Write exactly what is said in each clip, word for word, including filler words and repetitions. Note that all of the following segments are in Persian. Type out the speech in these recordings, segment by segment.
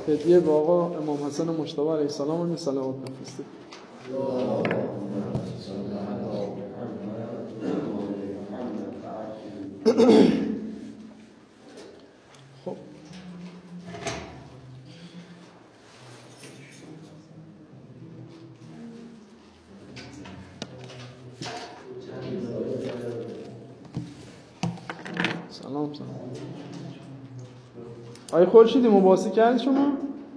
هدیه به آقا امام حسن مجتبی علیه السلام و صلوات بفرستید. خب سلام سلام. آیا خورشیدی مباحثه کردی شما؟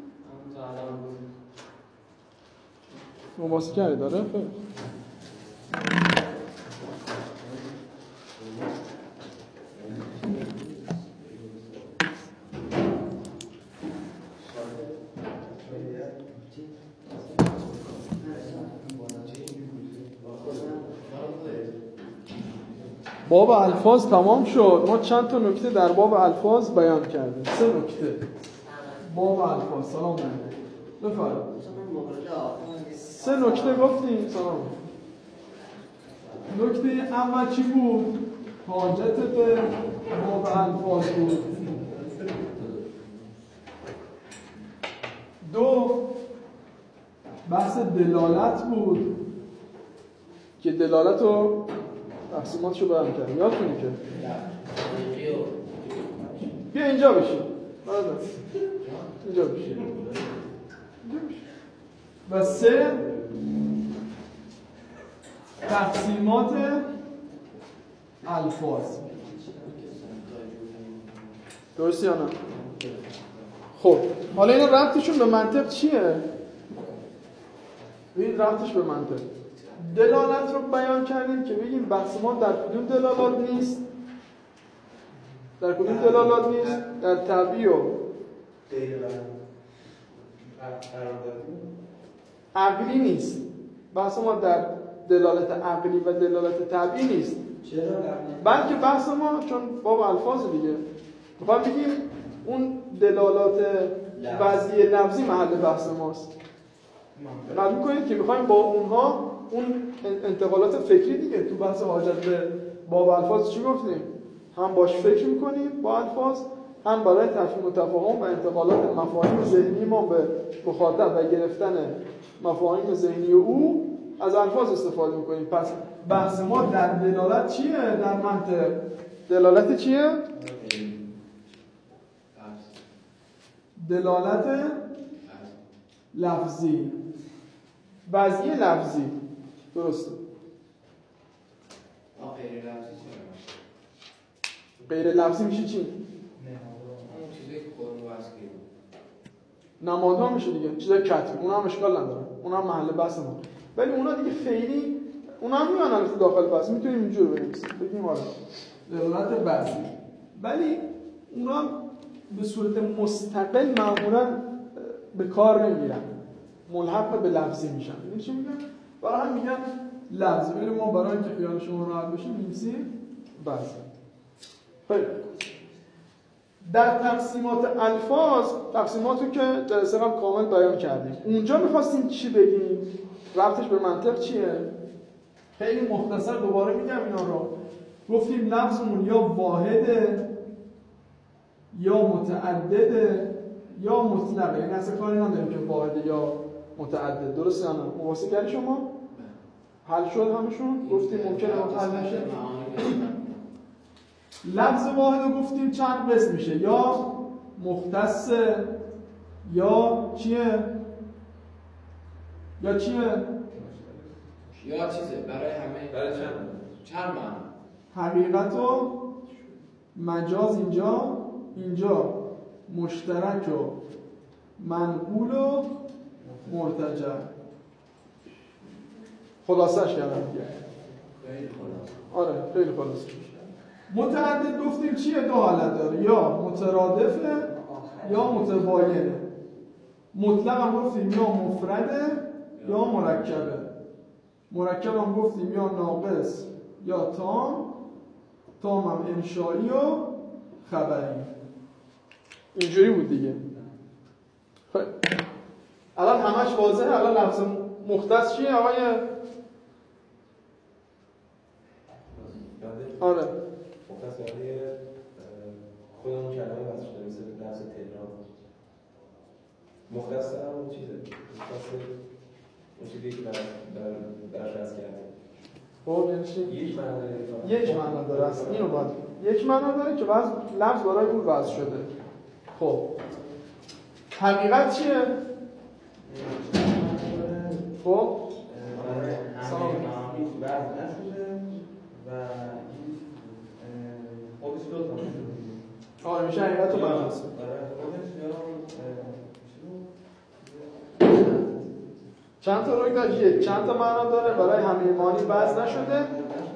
مباحثه کردی داره؟ خیلی باب الفاظ تمام شد. ما چند تا نکته در باب الفاظ بیان کردیم. سه نکته باب الفاظ. سلام بفرمایید. سه نکته گفتیم. سلام. نکته اول چی بود؟ حاجت به باب الفاظ بود. دو بحث دلالت بود که دلالت رو تقسیماتشو بیان کردیم. یاد کنید که بیا اینجا بشین. اینجا بشین. و سه تقسیمات الفاظ. درسته یا نه؟ خب حالا اینا ربطشون به منطق چیه؟ این ربطش به منطق دلالت رو بیان کردیم که بگیم بحث ما در کدوم دلالات نیست؟ در کدوم دلالات نیست؟ در طبیع و عقلی نیست. بحث ما در دلالت عقلی و دلالت طبیعی نیست. چرا؟ بلکه بحث ما چون باب الفاظ دیگه میخوام بگیم اون دلالات وضعی لفظی محل بحث ماست. قبول کنید که میخوایم با اونها اون انتقالات فکری دیگه تو بحث حاجت به باب الفاظ چی گفتیم؟ هم باش فکر میکنیم با الفاظ، هم برای تفهیم و تفاهم و انتقالات مفاهیم ذهنی ما به مخاطب و گرفتن مفاهیم ذهنی او از الفاظ استفاده میکنیم. پس بحث ما در دلالت چیه؟ در منطق دلالت چیه؟ دلالت لفظی، وضعی لفظی. درسته. غیر لفظی چیه؟ غیر لفظی میشه چی؟ اون چیزی که قرآن واسه نمادها میشه دیگه، چیزای کتبی. اونا هم اشکال نداره، اونا هم محل بحث ما. ولی اونا دیگه خیلی اونا هم میان البته داخل بحث، میتونیم اینجوری بنویسیم بگیم آره دلالت وضعی، ولی اونا به صورت مستقل معمولا به کار نمیرن، ملحق به لفظی میشن. یعنی چی میگن؟ برای هم میگن لفظی، ولی ما برای اینکه خیال شما راحت بشه می‌نویسیم وضعی. خیلی در تقسیمات الفاظ، تقسیماتو که در قبل کامل بیان کردیم، اونجا می‌خواستیم چی بگیم؟ ربطش به منطق چیه؟ خیلی مختصر دوباره میگم اینا رو. گفتیم لفظمون یا واحده یا متعدده یا مطلقه. یعنی اصلا کاری نداریم که واحده یا متعدد. درسته یا نه؟ مباحثه کردی شما؟ حل شد همشون؟ گفتیم ممکنه حل نشه. لفظ واحد رو گفتیم چند قسم میشه، یا مختص یا چیه؟ یا چیه؟ یا چیزه برای همه، برای چند چند معنی. حقیقت و مجاز اینجا، اینجا مشترک و منقول و مرتجع. خلاصش کردم دیگه. خیلی خلاص. آره خیلی خلاصه. متعدد گفتیم چیه؟ دو حالت داره، یا مترادفه یا متباینه. مطلق هم گفتیم یا مفرده یا مرکبه. مرکب هم گفتیم یا ناقص یا تام، تام هم انشایی و خبری. اینجوری بود دیگه. خب الان همش واضحه. الان لفظ مختص چیه آقای؟ آره مختص برای خودمون کلمه واسه شده مثل لفظ تهران. واسه اون چیزی که در در درس کرده. خب یعنی چی؟ یک معنا داره. یک معنا داره اصلا اینو باید یک معنا داره که بعض لفظ برای اون وضع شده. خب حقیقت چیه؟ خب سلام هیچ وضع نشده و خودش دو تا میشه. آره میشه حقیقت رو بیان کنه. چند تا روی داشت؟ یک. چند تا معنا داره؟ برای همه مانی وضع نشده.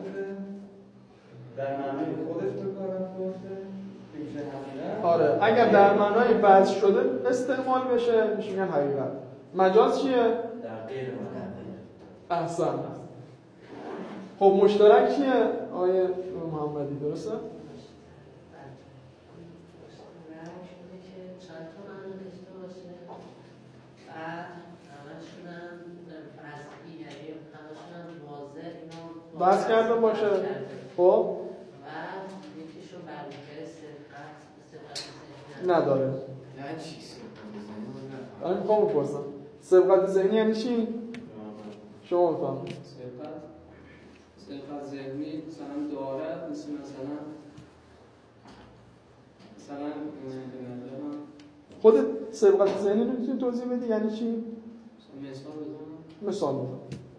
در معنای خودش بکارم باشه. میشه حقیقت. آره اگر در معنای وضع شده استعمال بشه میشه میگن حقیقت. مجاز چیه؟ در غیر معنی. احسن. خب مشترک چیه؟ آیه محمدی درسته؟ بحث کرده باشه. خب نداره. نه چی سبقت الان میخوام بپرسم سبقت ذهنی یعنی چی؟ شما بفهمید. سبقت سبقت ذهنی مثلا داره مثل مثلا مثلا خودت سبقت ذهنی رو میتونی توضیح بدی یعنی چی؟ مثال بزنم مثال بزن.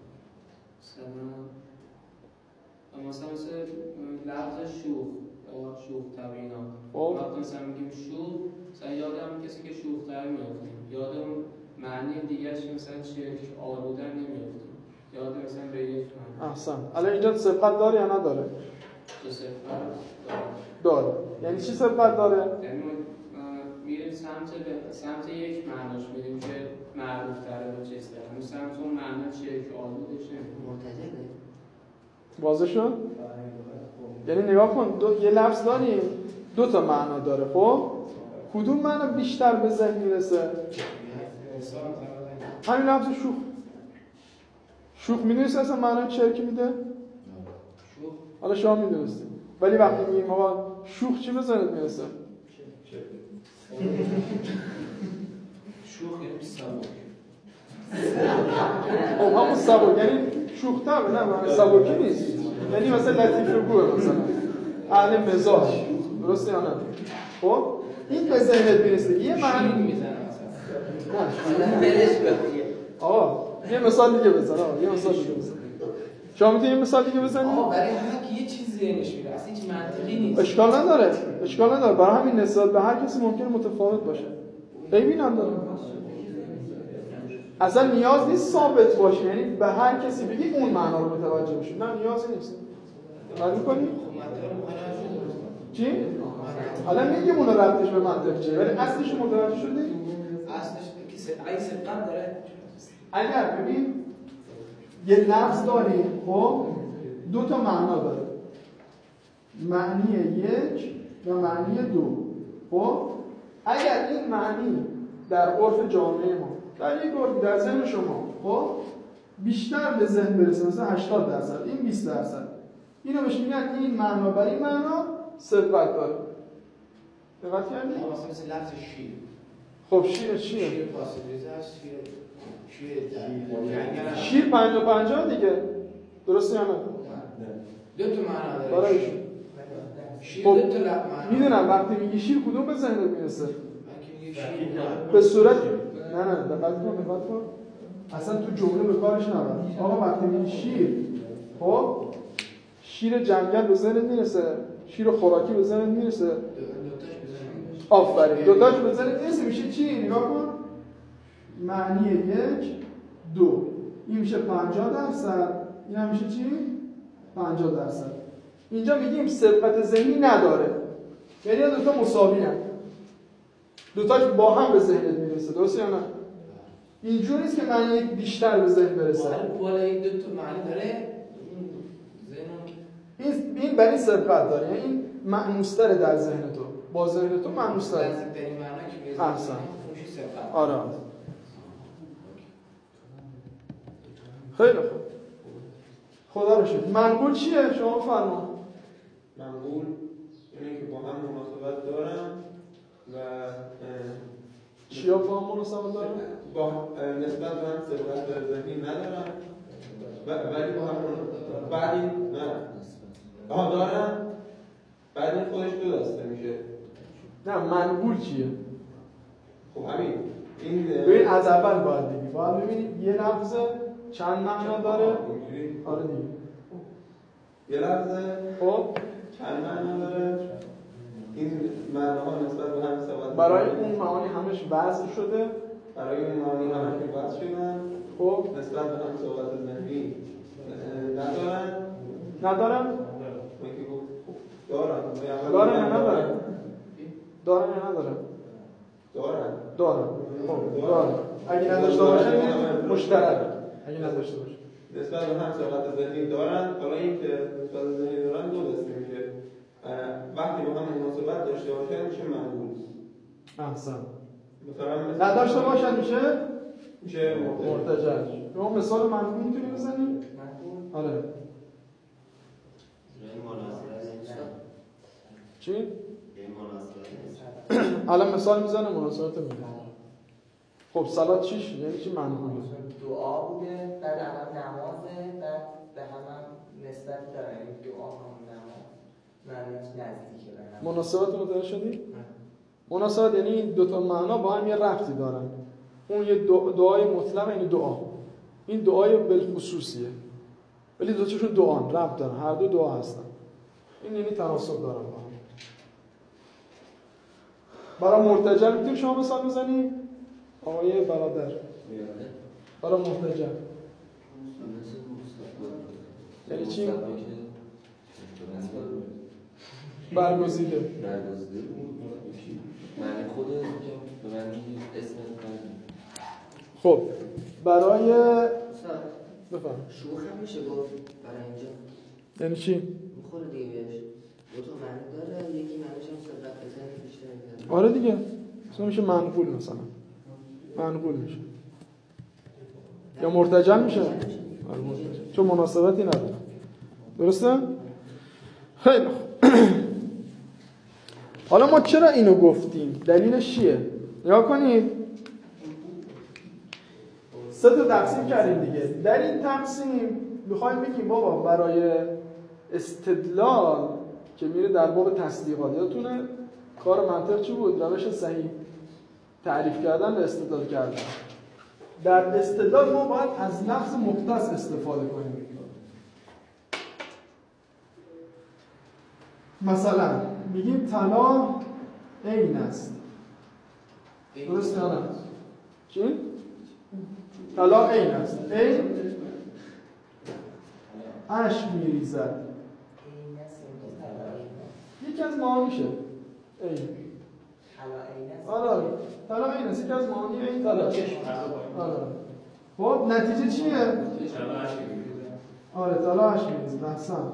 مثلا مثلا مثل لفظ شوخ یا شوخ طبیعینا خب وقتی مثلا میگیم شوخ مثلا یادم کسی که شوخ تر میافتیم یادم معنی دیگرش مثلا چیه آلودن نمیافتیم یاد مثلا به یک معنی. احسن. الان اینجا سبقت داره یا نداره؟ دو سبقت داره. داره. یعنی چی سبقت داره؟ یعنی میریم سمت به سمت یک معناش میریم که معروف تره با چیز داره اون سمت اون معنا چیه که آلودش نمیکنه. واضح شد؟ یعنی نگاه کن دو... یه لفظ داریم دو تا معنا داره. خب کدوم معنا بیشتر به ذهن میرسه؟ همین لفظ شوخ. شوخ میدونست اصلا معنای چرکی میده؟ شوخ حالا شما میدونستی ولی وقتی میگیم آقا شوخ چی به ذهنت میرسه؟ شوخ یعنی سبک. خب همون سبک یعنی شوخ طبع نه معنی سبکی نیست یعنی مثلا لطیف گوه مثلا اهل مزاج درسته یا نه؟ خب این به ذهنت میرسه یه معنی میزنه مثلا آقا یه مثال دیگه بزن آقا یه مثال دیگه بزن شما میتونی یه مثال دیگه بزنی؟ آقا برای هر کی یه چیز ذهنش میره اصلا هیچ منطقی نیست. اشکال نداره اشکال نداره برای همین نسبت به هر کسی ممکنه متفاوت باشه. عیبی نداره. اصلا نیاز نیست ثابت باشه یعنی به هر کسی بگی اون معنا رو متوجه بشه. نه نیازی نیست. قبول می‌کنی؟ چی؟ حالا میگیم اون ربطش به منطق چیه ولی اصلش متوجه شدی؟ اصلش که ای سبقت داره. اگر ببین یه لفظ داریم خب دو تا معنا داره معنی یک و معنی دو. خب اگر این معنی در عرف جامعه ما در یک عرف در ذهن شما خب بیشتر به ذهن برسه مثلا هشتاد درصد این بیست درصد اینو بهش میگن این معنا بر این معنا سبقت داره. دقت کردی؟ مثلا مثل لفظ شیر. خب شیر چیه؟ شیر پاسدریزه هست شیر شیر شیر پنجاه پنجاه دیگه درسته یا نه؟ دو تا معنا داره. برای شیر خب دو تا معنا. میدونم وقتی میگی شیر کدوم به ذهنت میرسه؟ من که میگه شیر به صورت نه نه دقت کن دقت کن اصلا تو جمله به کارش نبر. آقا وقتی میگی شیر خب شیر جنگل به ذهنت میرسه شیر خوراکی به ذهنت میرسه دوتاش بزنیم. آفرین دوتاش به ذهنت میرسه میشه چی؟ نگاه کن معنی یک دو این میشه پنجاه درصد این هم میشه چی؟ پنجاه درصد. اینجا میگیم سبقت ذهنی نداره یعنی دوتا مساوی هم دوتاش با هم به ذهنت میرسه درسته یا نه؟ اینجوری نیست که معنی یک بیشتر به ذهن برسه. بالا این دو تا معنی داره این ذهن این این برای سبقت داره یعنی این معنوستره در ذهن تو با ذهن تو معنوستره. نزدیکترین معنی که میشه احسن. اونش سبقت. آره خیلی خوب خدا رو شکر. منقول چیه؟ شما فرما. منقول اینه که با هم مناسبت دارن و چیا با هم مناسبت دارن؟ با نسبت به هم ثبات ذهنی ندارن ولی با هم بعد این نه آها دارن بعد این خودش دو دسته میشه. نه منقول چیه؟ خب همین این ببین از اول باید بگی باید ببینید یه لفظ چند معنا داره. آره دیگه یه لفظ خب چند معنا داره. این معناها نسبت به هم ثبات برای اون معانی همش وضع شده، برای اون معانی همش وضع شدن. خب نسبت به هم ثبات ذهنی ندارن ندارن؟ دارن دارن یا ندارن؟ دارن یا ندارن؟ دارن دارن خب دارن اگه نداشته باشن مشترک اگه نداشته باشن نسبت به هم ثبات ذهنی دارن. حالا این که نسبت به ذهنی دارن دو دسته میشه. وقتی با هم مناسبت داشته باشن میشه منقول. احسن. مثلا نداشته باشن میشه میشه مرتجع. شما مثال منقول میتونی بزنی؟ آره. چی؟ الان مثال میزنه مناسبت میده. خب صلات چیش؟ یعنی چی منقول؟ دعا بوده بعد الان نمازه بعد به هم هم نسبت داره این دعا هم نماز معنیش نزدیکه به هم. مناسبت متوجه شدی؟ مناسبت یعنی این دو تا معنا با هم یه ربطی دارن. اون یه دعای مطلق این دعا. این دعای بالخصوصیه. ولی دو تاشون دعان ربط دارن. هر دو دعا هستن. این یعنی تناسب دارن با هم. برای مرتجع میتونی شما مثال بزنی؟ آقای برادر. برای مرتجع. یعنی چی؟ برگزیده. برگزیده. معنی خود به معنی اسم خب برای بفهم شوخ هم میشه گفت برای اینجا یعنی چی؟ میخوره دیگه بهش دو تا معنی داره یکی معنیش هم ثبات ذهنی بیشتره. آره دیگه مثلا میشه منقول مثلا منقول میشه یا مرتجع میشه. آره مرتجع چون مناسبتی نداره. درسته؟ خیلی خوب. حالا ما چرا اینو گفتیم؟ دلیلش چیه؟ نگاه کنید سه تا تقسیم کردیم دیگه. در این تقسیم میخوایم بگیم بابا برای استدلال که میره در باب تصدیقات یادتونه کار منطق چی بود؟ روش صحیح تعریف کردن و استدلال کردن. در استدلال ما باید از لفظ مختص استفاده کنیم. مثلا میگیم طلا عین است. درست یا نه؟ چی؟ طلا عین است. عین اشک میریزد. یکی از معانیشه. عین. آره طلا عین است. یکی از معانی عین طلا. آره. خب نتیجه چیه؟ آره طلا اشک میریزد. احسنت.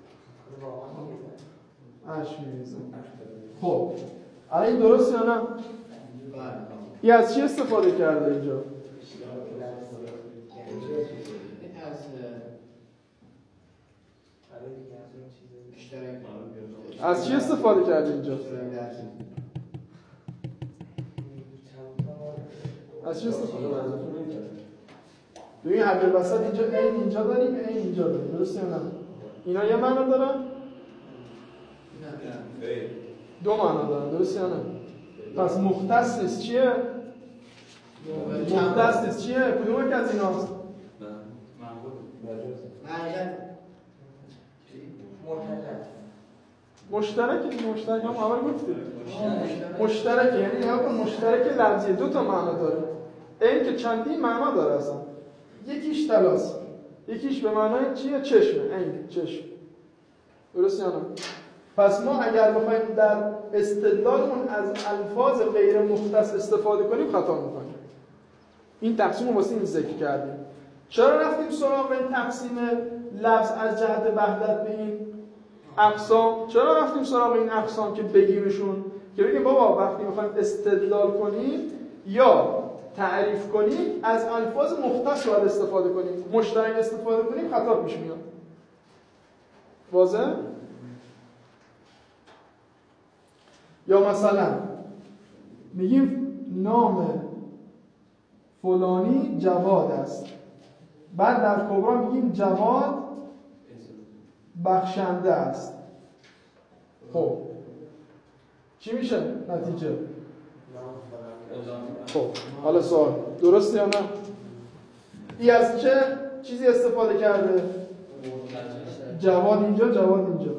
اشک میریزد. خب الان این درست یا نه؟ این از چی استفاده کرده اینجا؟ از چی استفاده کرده اینجا؟ از چی استفاده کرده؟ ببین حبیل وسط اینجا این اینجا داریم این اینجا داریم. درست یا نه؟ اینا یه معنا دارن؟ نه. دو معنا دارن. درست یا نه؟ پس مختص نیست چیه؟ مختص نیست چیه؟ کدوم یک از ایناست؟ مشترک مشترک هم اول گفتیم مشترک یعنی نگاه کن مشترک لفظی دو تا معنا داره. این که چندی معنا داره اصلا. یکیش طلاست یکیش به معنای چیه؟ چشمه. این چشم. درست یا نه؟ پس ما اگر بخوایم در استدلالمون از الفاظ غیر مختص استفاده کنیم خطا میکنیم. این تقسیم رو واسه این ذکر کردیم. چرا رفتیم سراغ این تقسیم لفظ از جهت وحدت به این اقسام؟ چرا رفتیم سراغ این اقسام که بگیمشون که بگیم بابا وقتی میخوایم استدلال کنیم یا تعریف کنیم از الفاظ مختص باید استفاده کنیم. مشترک استفاده کنیم خطا پیش میاد. واضح؟ یا مثلا میگیم نام فلانی جواد است. بعد در کبرا میگیم جواد بخشنده است. خب چی میشه نتیجه؟ خب حالا سوال درسته یا نه؟ ای از چه چیزی استفاده کرده؟ جواد اینجا، جواد اینجا.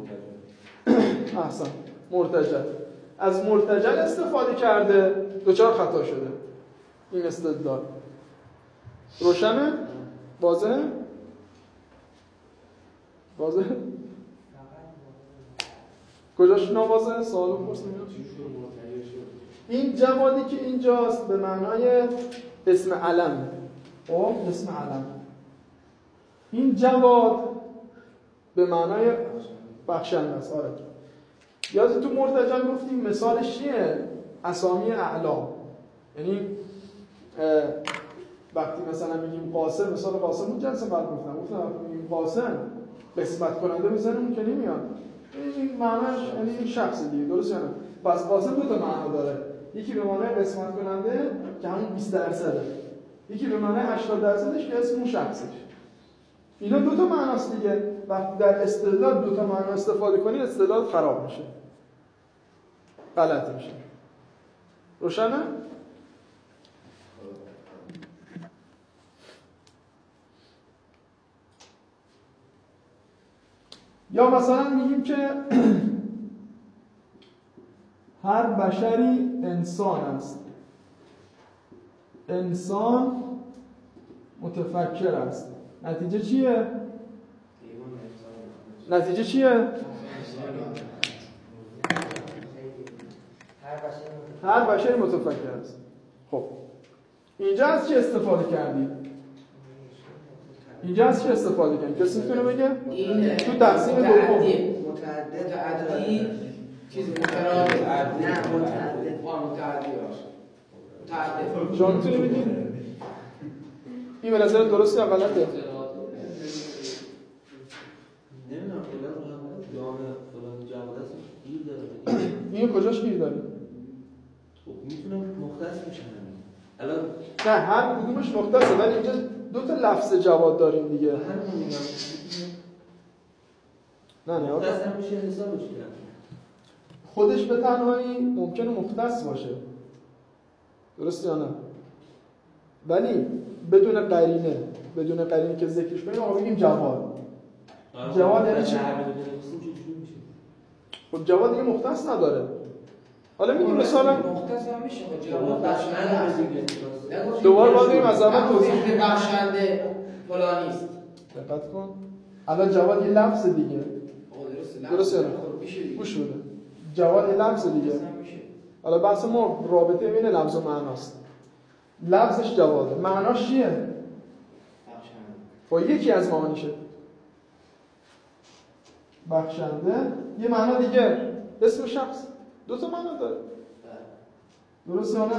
احسن. مرتجل. از مرتجل استفاده کرده، دوچار خطا شده. این استدلال روشنه؟ واضحه؟ واضحه؟ کجاش ناواضحه؟ سوالو پرسیم. این جوادی که اینجاست به معنای اسم علم. او اسم علم. این جواد به معنای بخشنده است. آره. یاد تو مرتجل گفتیم مثالش چیه؟ اسامی اعلام. یعنی وقتی مثلا میگیم قاسم، مثال قاسم بود جلسه بعد گفتم گفتم وقتی میگیم قاسم قسمت کننده بزنیم که نمیاد. این معناش یعنی این شخص دیگه، درست یا نه؟ پس قاسم دو تا معنا داره. یکی به معنای قسمت کننده که همون بیست درصده. یکی به معنای هشتاد درصدش که اسم اون شخصش. اینا دو تا معناست دیگه. وقتی در استدلال دو تا معنا استفاده کنی استدلال خراب میشه. غلط میشه. روشنه؟ یا مثلا میگیم که هر بشری انسان است. انسان متفکر است. نتیجه چیه؟ نتیجه چیه؟ هر بشری متفکر است. خب اینجا از چی استفاده کردید؟ اینجا از چی استفاده کردید؟ کسی میتونه بگه؟ این تو تقسیم دوم متعدد عددی چیز مترادف نه متعدد آن متعدد متعدد شما میتونی بگید؟ این به نظر درسته یا غلطه؟ نمیدونم فلان جامعه فلان جواد است گیر داره. این کجاش گیر داره؟ خب میتونم مختص میشن الان نه هر کدومش مختصه ولی اینجا دو تا لفظ جواد داریم دیگه. همون میگم نه نه مختص هم میشه حسابش کرد. خودش به تنهایی ممکنه مختص باشه. درسته یا نه؟ ولی بدون قرینه، بدون قرینه که ذکرش کنیم آقا بگیم جواد. جواد یعنی چی؟ خب جواد دیگه مختص نداره. حالا میگیم مثلا مختص هم میشه جواد بخشنده. دوباره باید بگیم از اول توضیح بخشنده فلانیست. دقت کن. الان جواد یه لفظ دیگه. درسته یا نه؟ گوش بده. جواد یه لفظ دیگه. حالا بحث ما رابطه بین لفظ و معناست. لفظش جواده. معناش چیه؟ بخشنده. با یکی از معانیشه. بخشنده یه معنا دیگه. اسم شخص دو تا معنا داره. درسته یا نه؟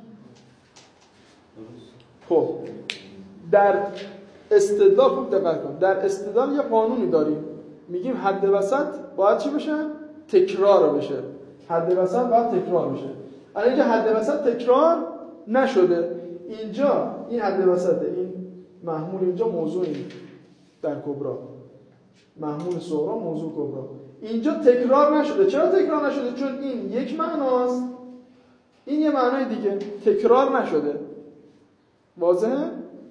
خب در استدلال خوب دقت کن. در استدلال یه قانونی داریم. میگیم حد وسط باید چی بشه؟ تکرار بشه. حد وسط باید تکرار بشه. الان اینجا حد وسط تکرار نشده. اینجا این حد وسطه. این محمول اینجا موضوعی در کبرا. محمول صغرا موضوع کبرا. اینجا تکرار نشده. چرا تکرار نشده؟ چون این یک معناست. این یه معنای دیگه. تکرار نشده. واضحه؟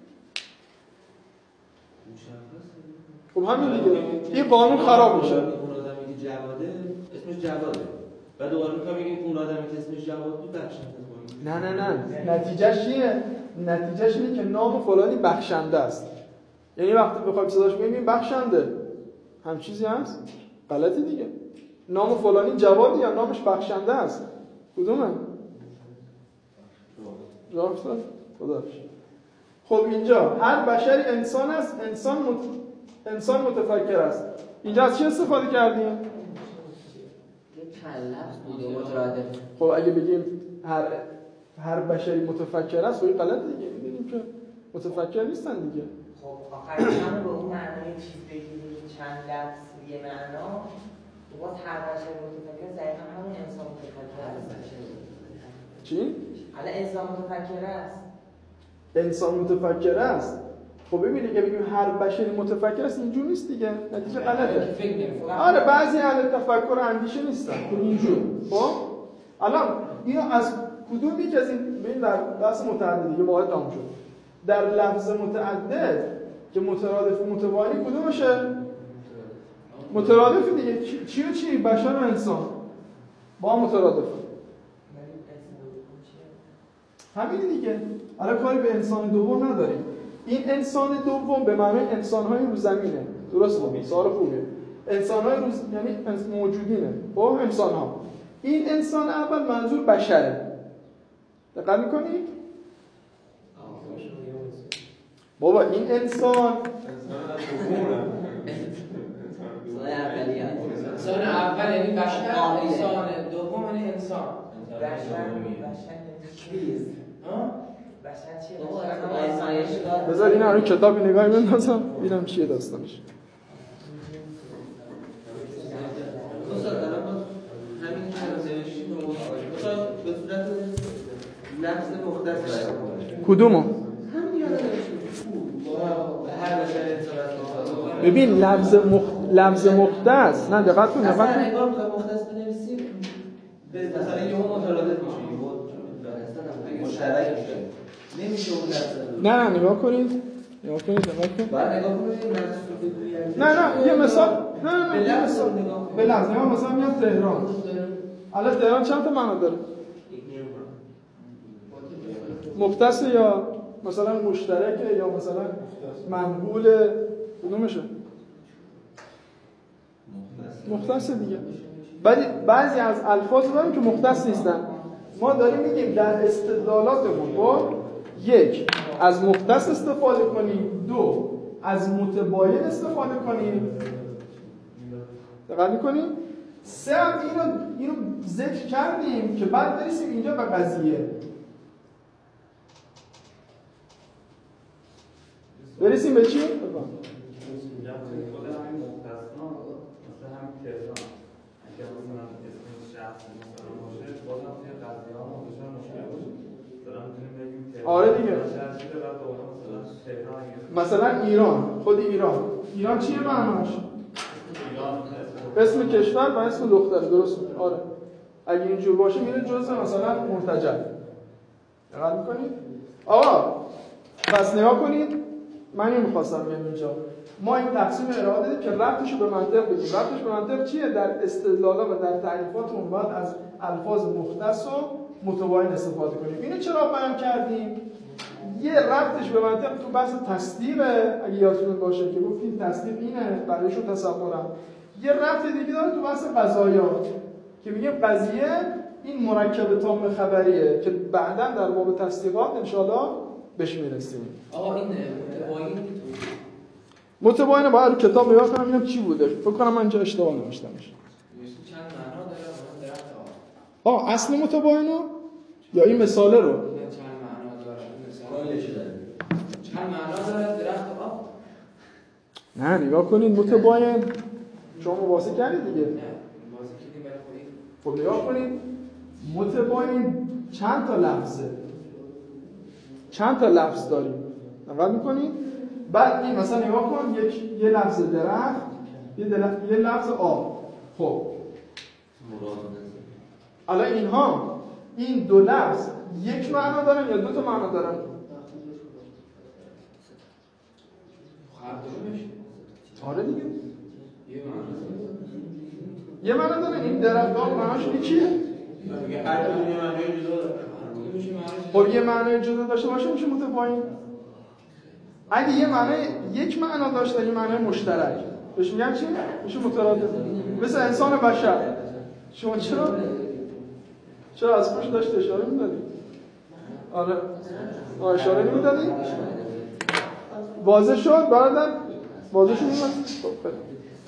خب همین دیگه. این قانون خراب میشه. اون آدمی که جواده اسمش جواده. بعد دوباره میگم میگیم اون آدمی که اسمش جواد بود بخشنده. نه نه نه. نتیجهش چیه؟ نتیجهش اینه که نام فلانی بخشنده است. یعنی وقتی بخوایم صداش بگیم بخشنده. هم چیزی هست؟ غلطی دیگه. نام فلانی جوادی یا نامش بخشنده است. کدومه؟ جواب افتاد؟ خدا. خب اینجا هر بشری انسان است. انسان مت... انسان متفکر است. اینجا از چی استفاده کردیم؟ یه لفظ بوده مترادف. خب اگه بگیم هر هر بشری متفکر است، خب غلط دیگه. می‌بینیم که متفکر نیستن دیگه. خب آخرش هم به اون معنای چیز بگیریم چند لفظ یه معنا باز هر بشری متفکر دقیقا همون انسان متفکر است. چی؟ حالا انسان متفکر است. انسان متفکر است. خب ببینید که بگیم هر بشری متفکر است اینجور نیست دیگه، نتیجه غلطه. آره بعضی اهل تفکر و اندیشه نیستن اینجور. خب الان اینو از کدوم یک از این ببین در بحث متعدد دیگه واحد تموم شد. در لفظ متعدد که مترادف و متباین کدومشه؟ مترادف دیگه. چی و چی؟ بشر و انسان با مترادف. همین دیگه. الان کاری به انسان دوم نداریم. این انسان دوم به معنی انسان‌های رو زمینه. درسته؟ سوال خوبه. انسان‌های رو یعنی موجودینه. با انسان‌ها. این انسان اول منظور بشره. دقت می‌کنید؟ بابا این انسان انسان اول یعنی بشر، انسان دوم یعنی انسان. بشر چیز؟ بشر چیه؟ بذار این رو کتابی نگاهی بندازم ببینم چیه داستانش. همین که نوشتیم رو به صورت لفظ مختص بیان. کدومو؟ همین یاد نوشتیم. به هر بشر انسان. ببین لفظ مخ... لفظ مختص نه دقت کن دقت کن. اصلا نگاه که مختص بنویسیم مثلا یه مترادف میشه یه مشترک میشه نمیشه اون لفظ. نه نه نگاه کنید نگاه کنید دقت کن. بعد نگاه کنید نه نه یه مثال نه نه نه یه مثال به لفظ نگاه مثلا میاد تهران. الان تهران چند تا معنا داره؟ مختص یا مثلا مشترکه یا مثلا منقول کدومشه؟ مختص دیگه. بعد بعضی از الفاظ داریم که مختص نیستن. ما داریم میگیم در استدلالاتمون با یک از مختص استفاده کنیم، دو از متباین استفاده کنیم. دقت می‌کنیم؟ سه هم اینو اینو ذکر کردیم که بعد برسیم اینجا به قضیه. برسیم به چی؟ آره دیگه. مثلا ایران، خود ایران. ایران چیه معناش؟ اسم کشور و اسم دختره، درست؟ آره. اگه اینجور باشه میره جزء مثلا مرتجع. دقت می‌کنید؟ آقا پس نگاه کنید. من نمی‌خواستم بیام اینجا. ما این تقسیم ارائه دادیم که ربطش به منطق بگیم. ربطش به منطق چیه؟ در استدلالا و در تعریفاتمون باید از الفاظ مختص و متباین استفاده کنیم. اینو چرا بیان کردیم؟ یه ربطش به منطق تو بحث تصدیقه، اگه یادتون باشه که گفتیم تصدیق اینه برایشون تصورم. یه ربط دیگه داره تو بحث قضایات که میگیم قضیه این مرکب تام خبریه که بعداً در باب تصدیقات انشالله بهش میرسیم. آقا این متباین متباینه باید رو کتاب نگاه کنم ببینم چی بوده. فکر کنم من اینجا اشتباه نوشتمش. چند معنا داره اون درخت آه اصل متباینو یا این مثاله رو؟ چند معنا داره مثلا چند معنا داره درخت آب؟ نه نگاه کنید متباین شما مباحثه کردید دیگه. نه مباحثه کردیم برای خودی. خب نگاه کنید متباین چند تا لفظه؟ چند تا لفظ داریم؟ نگاه می‌کنید؟ بعد این مثلا نگاه کن یک یه لفظ درخت، یه یه لفظ آب. خب الان اینها این دو لفظ یک معنا دارن یا دو تا معنا دارن؟ آره دیگه. یه معنا دارن. این درخت آب معناش چیه؟ هر کدوم یه معنای جدا داره. خب یه معنای جدا داشته باشه میشه متباین. اگه یه معنای یک معنا داشته یه معنای مشترک بهش میگن چی؟ میشه مترادف. مثل انسان بشر. شما چرا چرا از پشت داشت اشاره میدادی؟ آره آره اشاره نمیدادی؟ واضح شد برادر؟ واضح شد میمد؟ خب بله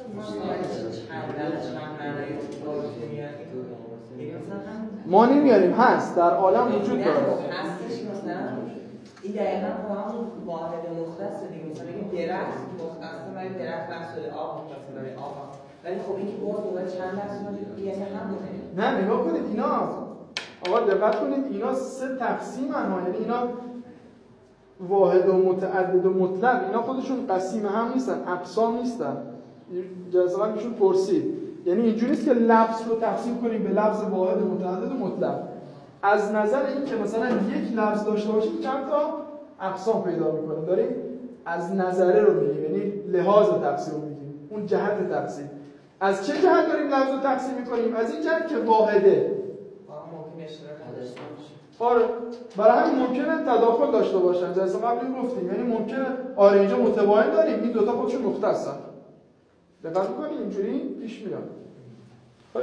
ما نمیاریم هست در عالم وجود داره. هستش مثلا این دقیقا همون واحد مختص دیگه مثلا بگیم درخت مختص برای درخت بحث شده آب مختص برای آب ولی خب این که باز دوباره چند درصد یعنی همونه. نه نگاه کنید اینا آقا دقت کنید اینا سه تقسیمن ها یعنی اینا واحد و متعدد و مطلق اینا خودشون قسیم هم نیستن، اقسام نیستن. جلسه قبل میشون پرسید، یعنی اینجوری نیست که لفظ رو تقسیم کنیم به لفظ واحد و متعدد و مطلق. از نظر این که مثلا یک لفظ داشته باشیم چند تا اقسام پیدا میکنیم، داریم از نظره رو میگیم، یعنی لحاظ تقسیم رو میگیم، اون جهت تقسیم. از چه جهت داریم لفظ رو تقسیم میکنیم؟ از این جهت که واحده. ممکن اشتراک داشته باشه. آره، برای همین ممکنه تداخل داشته باشن. جلسه قبلی گفتیم، یعنی ممکنه آره اینجا متباین داریم، این دوتا خودشون مختصن. دقت می‌کنی اینجوری پیش میاد. خب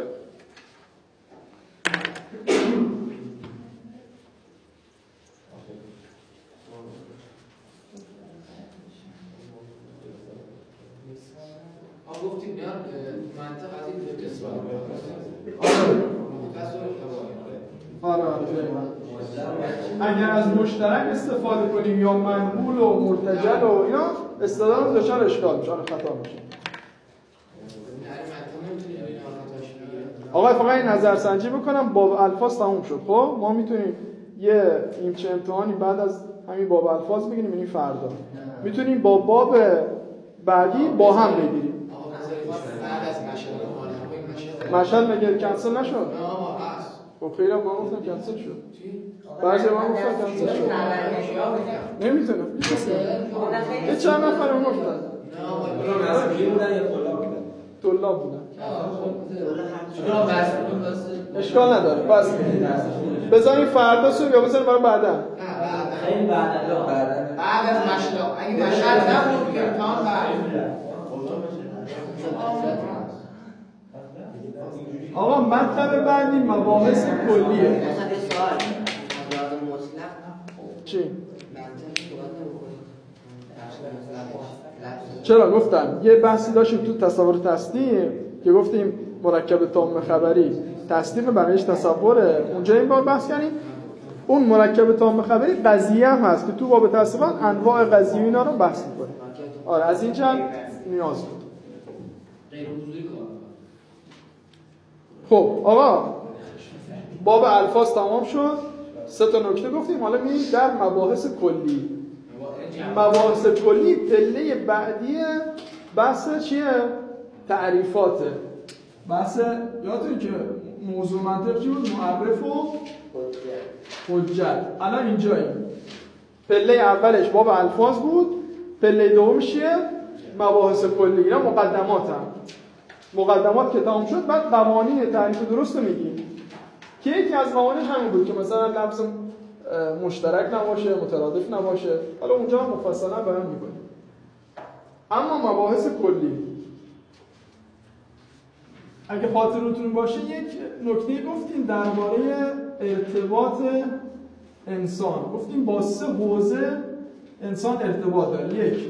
آن گفتیم میان منطق از این دو قسمت آره آره اگر از مشترک استفاده کنیم یا منقول و مرتجل و اینا استدلال دچار اشکال میشه، خطا میشه. آقا فقط این نظرسنجی بکنم، باب الفاظ تموم شد. خب ما میتونیم یه ایمچه امتحانی بعد از همین باب الفاظ بگیریم، یعنی فردا میتونیم با باب بعدی با هم بگیریم. بعد از مشهد مشهد مگه کنسل نشد؟ نه هست. خب خیلی ما گفتم کنسل شد. بعضی ما گفتن کنسل شد. نمیتونم. یه چند نفر هم گفتن. نه نسبی بودن یا طلاب بودن؟ طلاب بودن. چرا بس بودن؟ اشکال نداره. بس بذاریم فردا صبح یا بذاریم برای بعدا. نه بعدا. خیلی بعدا. بعدا. بعد از مشهد. اگه مشهد نبود میگم تا بعد. آقا مطلب بعدی مباحث کلیه. مثلا سوال مطلق چی؟ منطقی چرا گفتم یه بحثی داشتیم تو تصور تصدیق که گفتیم مرکب تام خبری تصدیق بقیه‌اش تصوره، اونجا این بار بحث کردیم اون مرکب تام خبری قضیه هم هست که تو باب تصویرات انواع قضیه اینا رو بحث می‌کنه. آره از این جهت نیاز بود. غیر حضوری کار. خب آقا باب الفاظ تمام شد، سه تا نکته گفتیم، حالا میریم در مباحث کلی. مباحث کلی پله بعدی بحث چیه؟ تعریفاته. بحث یادتون که موضوع منطق چی بود؟ معرف و حجت. الان اینجاییم. پله اولش باب الفاظ بود، پله دومش چیه؟ مباحث کلی. اینا مقدمات هم. مقدمات که تمام شد بعد قوانین تعریف درست رو میگیم که یکی از قوانینش همین بود که مثلا لفظ مشترک نباشه، مترادف نباشه. حالا اونجا هم مفصلا بیان میکنیم. اما مباحث کلی اگه خاطرتون باشه یک نکته گفتیم درباره ارتباط انسان. گفتیم با سه حوزه انسان ارتباط داره. یک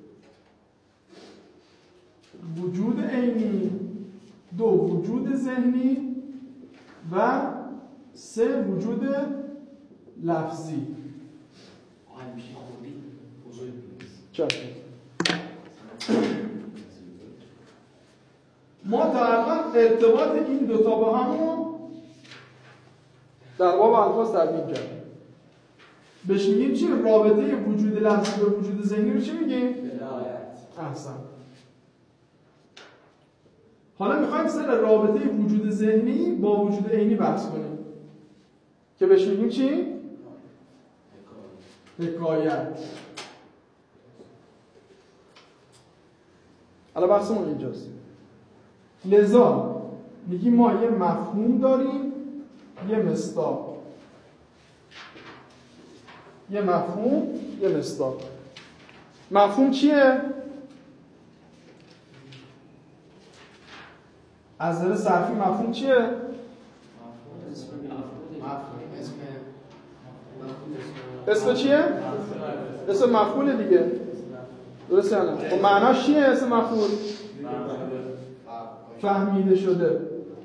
وجود عینی، دو وجود ذهنی و سه وجود لفظی. چرا؟ ما تا الان ارتباط این دوتا با همون در باب الفاظ تبیین کردیم. بهش میگیم چی؟ رابطه وجود لفظی و وجود ذهنی رو چی میگیم؟ ولایت. احسن. حالا میخوایم سر رابطه وجود ذهنی با وجود عینی بحث کنیم که بهش میگیم چی؟ حکایت. حالا بحثمون اینجاست. لذا میگیم ما یه مفهوم داریم، یه مصداق. یه مفهوم، یه مصداق. مفهوم چیه؟ از نظر صرفی مفهوم چیه؟ مفهوم اسم اسم چیه؟ اسم مفعول دیگه. درسته یا نه؟ خب معناش چیه اسم مفعول؟ فهمیده شده.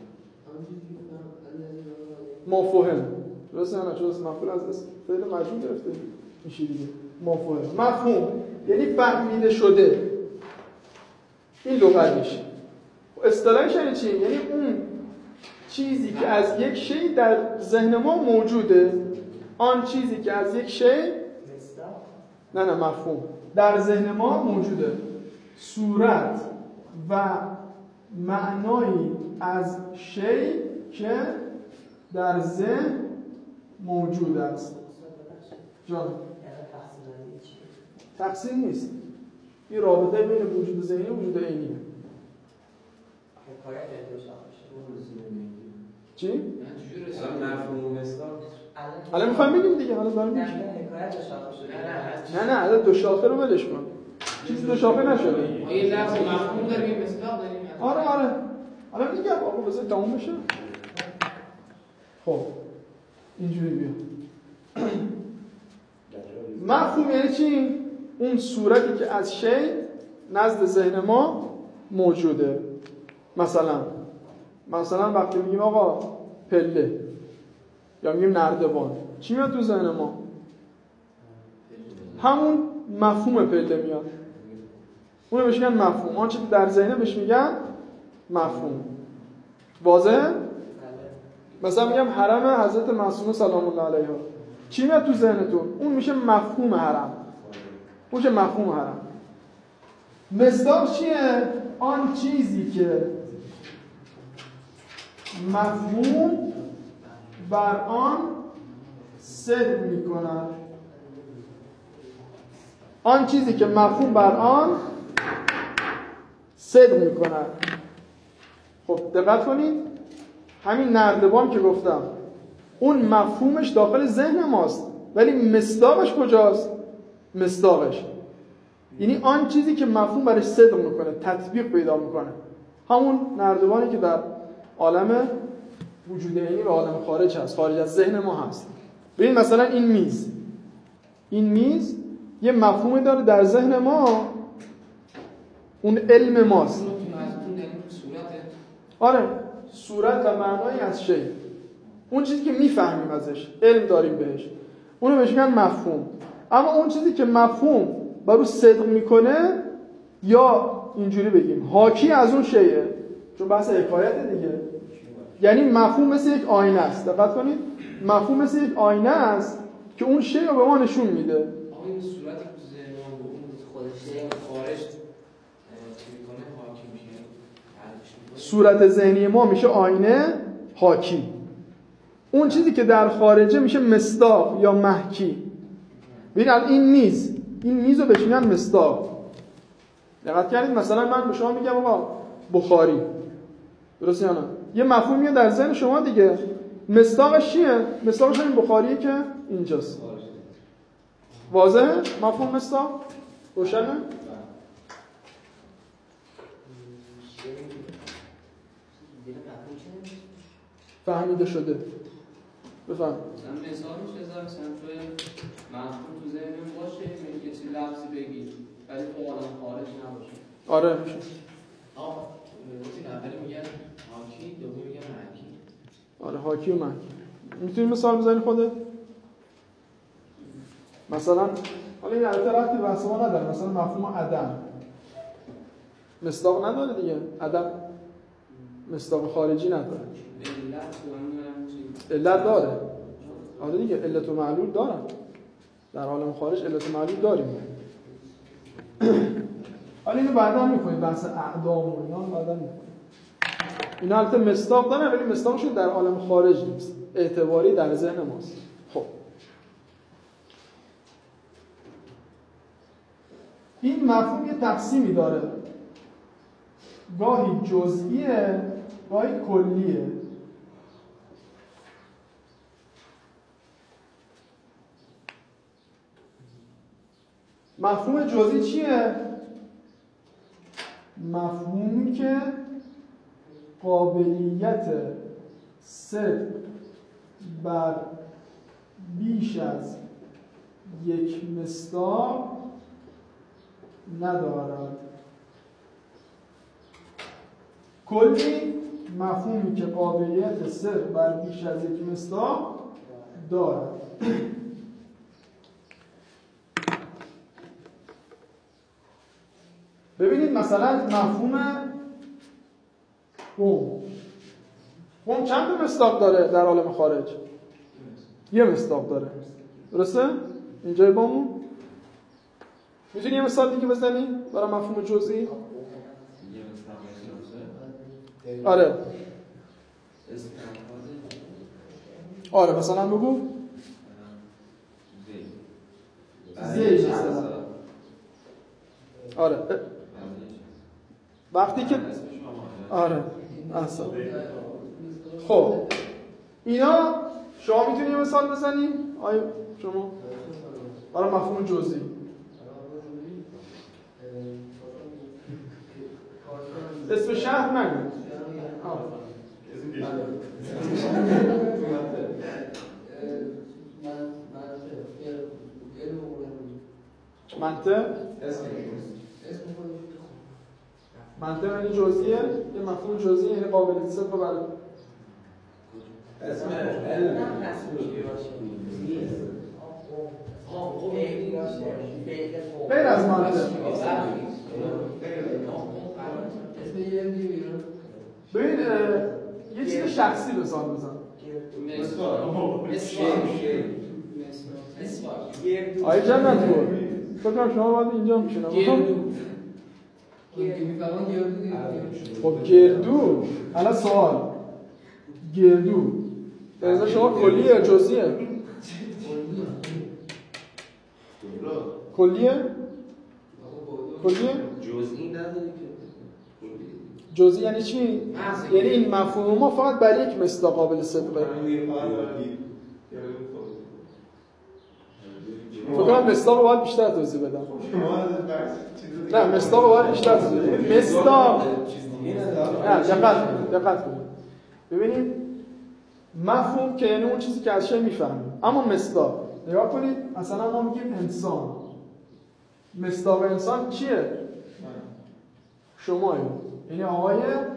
مفهوم. درسته یا نه؟ چون اسم مفعول از اسم فعل مجهول گرفته میشه دیگه. مفهوم. مفهوم یعنی فهمیده شده. این لغتش. اصطلاحش یعنی چی؟ یعنی اون چیزی که از یک شی در ذهن ما موجوده، آن چیزی که از یک شی نه نه مفهوم در ذهن ما موجوده صورت و معنایی از شی که در ذهن موجود است. جان تقسیم نیست، این رابطه بین وجود ذهنی و وجود عینیه. چی؟ مفهوم مصداق الان میخوایم بگیم دیگه، حالا دارم میگم. نه نه الان دو شاخه رو ولش کن، چیز دو شاخه نشده. این لفظ مفهوم داریم مصداق داریم. آره آره الان میگم آقا بذار تموم بشه. خب اینجوری بیا. مفهوم یعنی چی؟ اون صورتی که از شی نزد ذهن ما موجوده. مثلا مثلا وقتی میگیم آقا پله یا میگیم نردبان، چی میاد تو ذهن ما؟ همون مفهوم پله میاد. اونو بهش میگن مفهوم. آنچه که در ذهنه بهش میگن مفهوم. واضحه؟ مثلا میگم حرم حضرت معصومه سلام الله علیها، چی میاد تو ذهنتون؟ اون میشه مفهوم حرم. اون میشه مفهوم حرم. مصداق چیه؟ آن چیزی که مفهوم بر آن صدق میکند. آن چیزی که مفهوم بر آن صدق میکند. خب دقت کنید، همین نردبان که گفتم اون مفهومش داخل ذهن ماست، ولی مصداقش کجاست؟ مصداقش یعنی آن چیزی که مفهوم برش صدق میکنه، تطبیق پیدا میکنه، همون نردبانی که در عالم وجود عینی و عالم خارج هست، خارج از ذهن ما هست. ببین مثلا این میز، این میز یه مفهومی داره در ذهن ما، اون علم ماست. آره صورت و معنایی از شی، اون چیزی که میفهمیم ازش، علم داریم بهش، اونو بهش میگن مفهوم. اما اون چیزی که مفهوم برو صدق میکنه، یا اینجوری بگیم حاکی از اون شیه، چون بحث حکایت دیگه، یعنی مفهوم مثل یک آینه است. دقت کنید، مفهوم مثل یک آینه است که اون شی رو به ما نشون میده. آقا این صورتی که تو ذهن ما بود اون خودش خارج چی میکنه حاکی میشه. صورت ذهنی ما میشه آینه حاکی، اون چیزی که در خارجه میشه مصداق یا محکی. ببین این میز، این میز رو بهش میگن مصداق. دقت کردید مثلا من به شما میگم آقا بخاری، درسته یا نه؟ یه مفهوم میاد در ذهن شما دیگه، مصداقش چیه؟ مصداقش این بخاریه که اینجاست. واضحه؟ مفهوم مصداق روشنه؟ فهمیده شده. بفهم. مثلا مثال میشه زن مثلا توی مفهوم تو ذهنم باشه، میگه که چی لفظی بگی ولی تو عالم خارج نباشه. آره میشه. آه وقتی اولی میگن حاکی، دومی میگن محکی. آره حاکی و محکی. میتونی مثال بزنی خودت؟ مثلا حالا این البته ربطی به بحث ما نداره، مثلا مفهوم عدم مصداق نداره دیگه، عدم مصداق خارجی نداره. علت داره. آره دیگه علت و معلول دارن. در عالم خارج علت و معلول داریم. حالا اینو بعدا می‌کنیم، بحث اعدام و اینا بعدا می‌کنیم. اینا البته مصداق دارن ولی مصداقشون در عالم خارج نیست. اعتباری در ذهن ماست. خب این مفهوم یه تقسیمی داره. گاهی جزئیه، گاهی کلیه. مفهوم جزئی چیه؟ مفهومی که قابلیت صدق بر بیش از یک مصداق ندارد. کلی مفهومی که قابلیت صدق بر بیش از یک مصداق دارد. ببینید مثلا مفهوم قوم قوم چند تا مصداق داره در عالم خارج؟ یه مصداق داره، درسته؟ اینجای بامون میتونی یه مثال دیگه بزنی برای مفهوم جزئی؟ آره آره مثلا بگو زیج آره وقتی که آره احسن خب اینا شما میتونی یه مثال بزنی؟ آیا شما برای مفهوم جزئی اسم شهر نگو منطق منطق یعنی جزئیه یه مفهوم جزئی یعنی قابلیت صدق برای اسم غیر از منطق ببین یه چیز شخصی به سال بزن آیه جنت بود فکرم شما باید اینجا میشونم خب گردو الان سوال گردو به نظر شما کلیه یا جزئیه؟ کلیه؟ کلیه؟ جزئی نداری که جزئی یعنی چی؟ یعنی این مفهوم ما فقط برای یک مصداق قابل صدقه فکرم مصداق رو باید بیشتر توضیح بدم نه مصداق رو باید بیشتر توضیح بدم مصداق نه دقت دقت کنید ببینید مفهوم که یعنی اون چیزی که از شی میفهمیم اما مصداق نگاه کنید مثلا ما میگیم انسان مصداق انسان چیه؟ شمایی یعنی آقای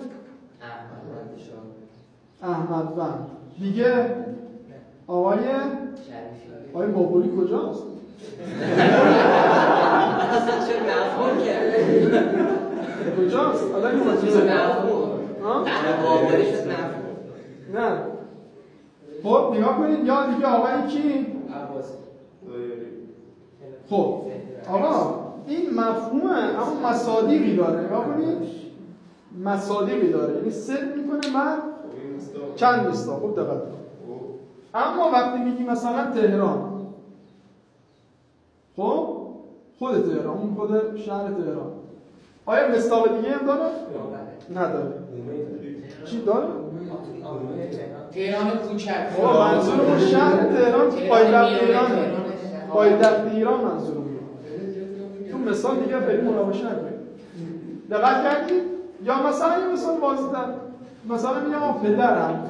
احمدوند دیگه آقای آقای مابولی کجاست؟ چه مفهوم کرده؟ کجاست؟ الان این مفهوم ها؟ مابولی شد مفهوم نه خب نگاه کنید یا دیگه آقای کی؟ خب آقا این مفهومه اما مصادیقی داره نگاه کنید مصادیقی داره یعنی صدق میکنه من چند مصداق خوب دقت کنید اما وقتی میگی مثلا تهران خب خود تهران اون خود شهر تهران آیا مصداق دیگه هم داره؟ نداره چی داره؟ تهران کوچک منظورمون شهر تهران پایتخت ایرانه پایتخت ایران منظورمون تو مثال دیگه خیلی مناقشه نکنید دقت کردید یا مثلا یه مثال بازیدن مثلا میگم آقا پدرم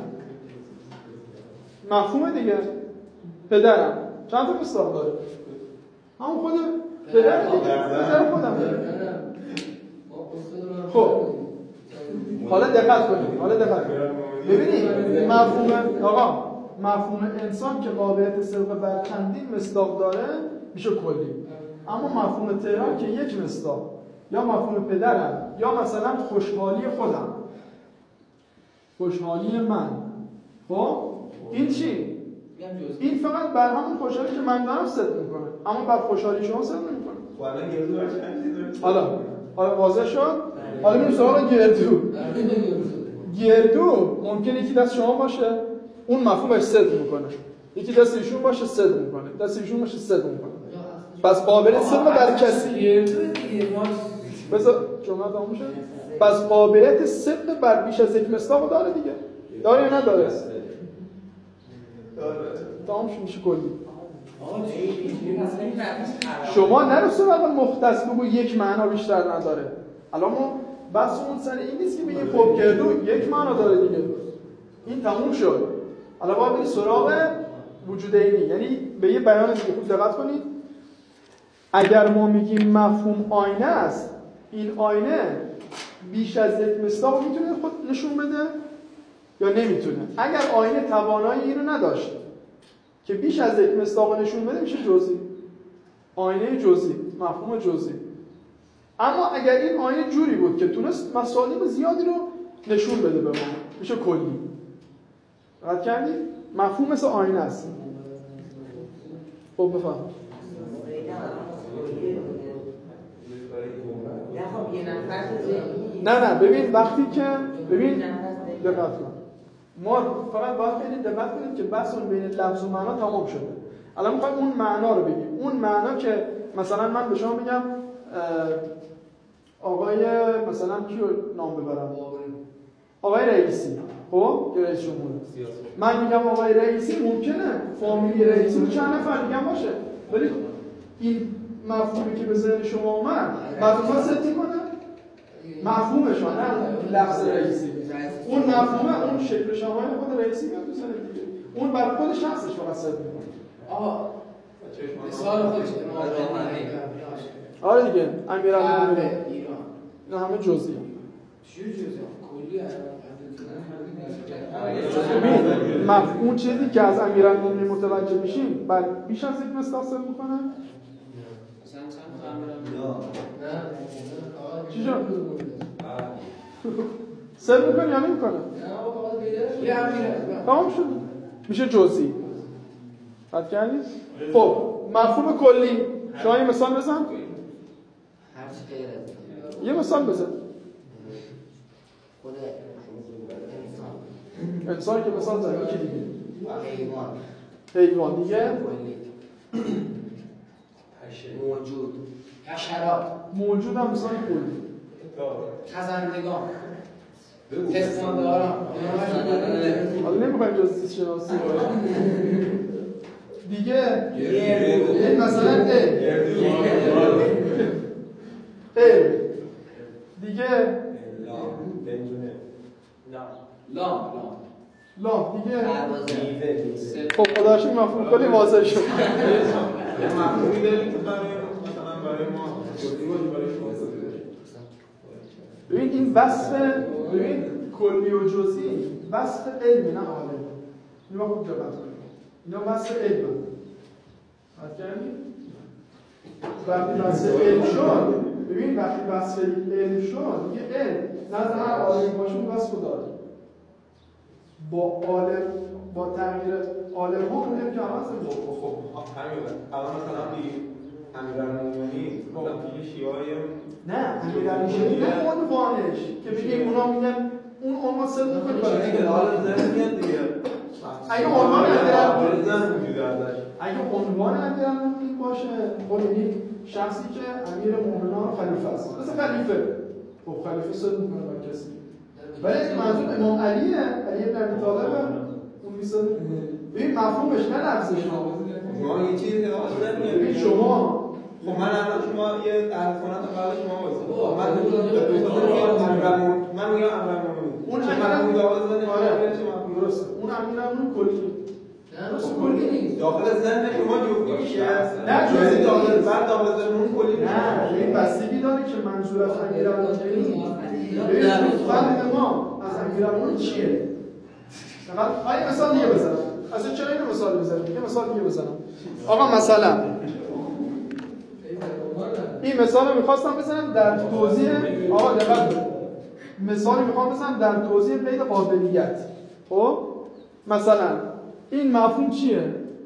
مفهومه دیگه پدرم چند تا مصداق داره همون خود پدر دیگه پدر خودم خب حالا دقت کنید حالا دقت کنید ببینید مفهوم آقا مفهوم انسان که قابلیت صدق بر چندین مصداق داره میشه کلی اما مفهوم تهران که یک مصداق یا مفهوم پدرم یا مثلا خوشحالی خودم خوشحالی من خب این چی؟ این فقط بر همون خوشحالی که من دارم صدق میکنه اما بر خوشحالی شما صدق نمیکنه حالا حالا واضح شد؟ حالا میریم سراغ گردو گردو ممکنه یکی دست شما باشه اون مفهومش صدق میکنه یکی دست ایشون باشه صدق میکنه دست ایشون باشه صدق میکنه پس قابلیت صدق بر کسی بذار جمله تموم شد پس قابلیت صدق بر بیش از یک مصداق داره دیگه داره یا نداره تمام شد میشه کلی شما نرسون اول مختص بگو یک معنا بیشتر نداره الان ما بحثمون سر این نیست که بگیم خب گردو یک معنا داره دیگه این تموم شد الان باید بریم سراغ وجود عینی یعنی به یه بیان دیگه خوب دقت کنید اگر ما میگیم مفهوم آینه است این آینه بیش از یک مصداق میتونه خود نشون بده یا نمیتونه اگر آینه توانایی اینو نداشت که بیش از یک مصداق نشون بده میشه جزئی آینه جزئی مفهوم جزئی اما اگر این آینه جوری بود که تونست مصادیق زیادی رو نشون بده به ما میشه کلی رد کردید مفهوم مثل آینه است خب بفهم یه نفر ذهنی نه نه ببین وقتی که ببین دقت کن ما فقط باید خیلی دقت کنیم که بحث اون بین لفظ و معنا تمام شده. الان میخوایم اون معنا رو بگیم. اون معنا که مثلا من به شما میگم آقای مثلا کیو نام ببرم؟ آقای رئیسی. خب که رئیس جمهوره. من میگم آقای رئیسی، ممکنه فامیلی رئیسی رو چند نفر دیگه باشه، ولی این مفهومی که به ذهن شما اومد مفهوم ست میکنه مفهومش نه لفظ رئیسی. اون مفهومه اون شکل شمایل خود رئیسی میاد تو ذهن دیگه، اون برای خودش هستش فقط ست میکنه. آها مثال خودش آره دیگه امیرالمومنین ایران نه همه جزئی چی جزئی کلی ببین مفهوم چیزی که از امیرالمومنین متوجه میشیم بعد بیش از یک مصداق ست میکنه. مثلا چند تا امیرالمومنین نه چی شد؟ ست میکنه یا نمیکنه؟ یه امیر تمام شد میشه جزئی. حد کردید؟ خب مفهوم کلی شما یه مثال بزن. هر چی غیر از یه مثال بزن. خود انسان انسان که مثال زن یکی دیگه حیوان حیوان دیگه موجود حشرات موجود هم مثال کلی خزندگان پستانداران حالا نمیخوایم جز زیست شناسی دیگه این مثلا ال دیگه لام لام دیگه پروازه خب خداشو مفهوم کلی واضح شد. یه مفهومی داریم که برای مثلا برای ما برای شما ببین این وصف ببین کلی و جزئی وصف علمی نه عالم. اینو خوب دقت کنید. اینا وصف علم. حد کردید؟ وقتی وصف علم شد ببین وقتی وصف علم شد دیگه علم نظر هر عالمی باشه اون وصف داره. با عالم با تغییر عالم ها اون علم که عوض میشه. خب همین الان مثلا بی امیرالمومنین مثلا پیش شیعای نه امیرالمومنین نه عنوانش که بگیم اونا میگن اون عنوان سر میکنه برای که حالا ذهن میاد دیگه. اگه عنوان امیرالمومنین ذهن وجود ازش اگه عنوان امیرالمومنین باشه خب یعنی شخصی که امیر مومنان خلیفه است مثل خلیفه خب خلیفه سر میکنه برای کسی ولی منظور امام علیه علی بن ابی طالب اون میسه ببین مفهومش نه لفظش ما یه چیزی ذهن میاد. ببین شما خب من الان شما یه الکترونات قبل شما واسه من امیرالمومنین من میگم امیرالمومنین اون چه مفهومی داخل ذهن شما آره چه مفهومی درسته اون امیرالمومنین کلی درست کلی نیست داخل ذهن شما جزئی میشه نه جزئی داخل بعد داخل ذهن اون کلی میشه. نه این بستگی داره که منظور از امیرالمومنین ببین فهم ما از امیرالمومنین چیه؟ فقط آیه مثال دیگه بزنم. اصلا چرا اینو مثال بزنم؟ یه مثال دیگه بزنم. آقا مثلا این مثال رو می‌خواستم بزنم در توضیح آقا دقت کنید. مثالی می‌خوام بزنم در توضیح قید قابلیت. خب مثلا این مفهوم چیه؟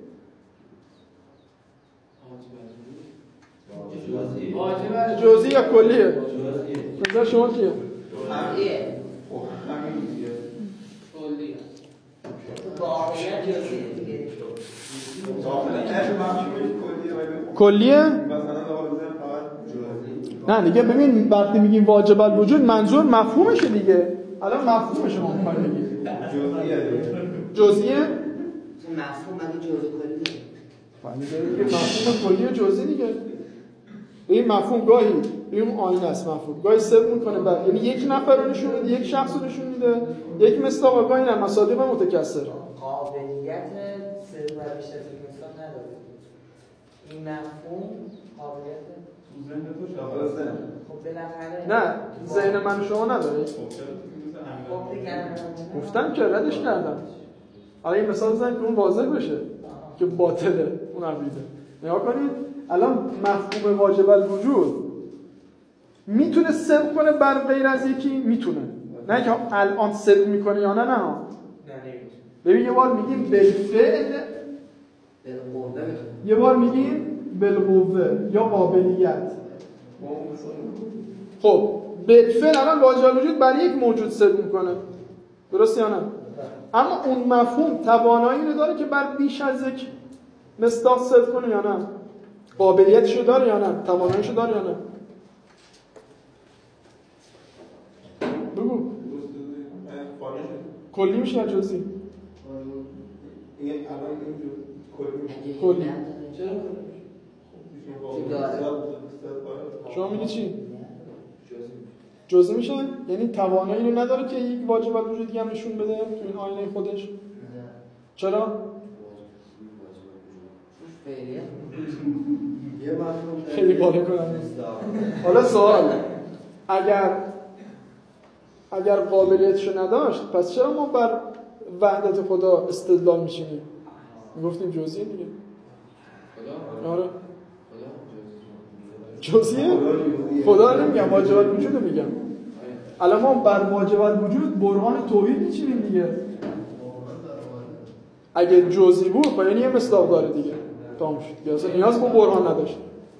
جزئی یا کلیه؟ نظر شما چیه؟ یه خب همین دیگه کلی واقعیت جزئی دیگه داخل علم مفهومی کلیه ولی کلیه؟ مثلا داخل ذهن فقط جزئی. نه دیگه ببین وقتی میگیم واجب الوجود منظور مفهومشه دیگه. الان مفهوم شما میخواید بگید جزئیه دیگه. جزئیه؟ مفهوم مگه جزئی کلی بله مفهوم کلی و جزئی دیگه. این مفهوم گاهی این آینه است مفهوم گاهی سر میکنه بعد یعنی یک نفر رو نشون میده یک شخص رو نشون میده یک مصداق گاهی نه مصادیق متکثر قابلیت صدق و بیشتر از یک مثال نداره این مفهوم قابلیت ذهن تو داخل ذهن خب بالاخره نه ذهن من شما نداره خب دیگه گفتم که ردش کردم حالا این مثال بزنید که اون واضح بشه که باطله اون عقیده نگاه کنید الان مفهوم واجب الوجود میتونه صدق کنه بر غیر از یکی میتونه نه که الان صدق میکنه یا نه نه نه ببین یه بار میگیم بالفعل بالقوه یه بار میگیم بالقوه یا قابلیت خب بالفعل الان واجب الوجود برای یک موجود صدق میکنه، درست یا نه؟ اما اون مفهوم توانایی رو داره که بر بیش از یک مصداق صدق کنه یا نه؟ قابلیتشو داره یا نه؟ تواناییشو داره یا نه؟ بگو کلی میشه یا جزئی؟ این الان این کلی. چرا شما میگی چی؟ جزئی میشه؟ یعنی توانایی رو نداره که یک واجب الوجودی هم نشون بده تو این آینه خودش؟ چرا؟ خیلی بالا کنم. حالا سوال، اگر اگر قابلیتشو نداشت پس چرا ما بر وحدت خدا استدلال میشینیم؟ میگفتیم جزئیه دیگه. خدا آره خدا جزئیه؟ خدا نمیگم، واجب الوجود رو میگم. الان ما بر واجب الوجود برهان توحید میچینیم دیگه. اگه جزئی بود خب یعنی یه مصداق داره دیگه. تمام شد. دیگه اصلا نیاز به برهان نداشت.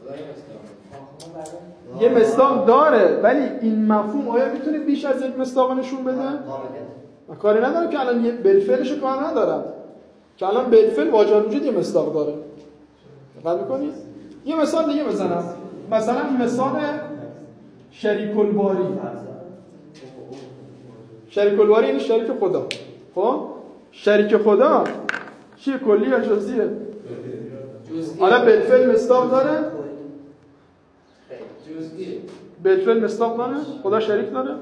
یه مصداق داره ولی این مفهوم آیا میتونه بیش از یک مصداق نشون بده؟ من کاری ندارم که الان یه بالفعلش کار ندارم. که الان بالفعل واجب الوجود یه مصداق داره. دقت می‌کنید؟ یه مثال دیگه بزنم. مثلا مثال شریک الباری. شریک الباری یعنی شریک خدا. خب؟ شریک خدا چیه، کلی یا جزئیه؟ جزئی. حالا بالفعل مصداق داره؟ جزئی. بالفعل مصداق داره؟ خدا شریک داره؟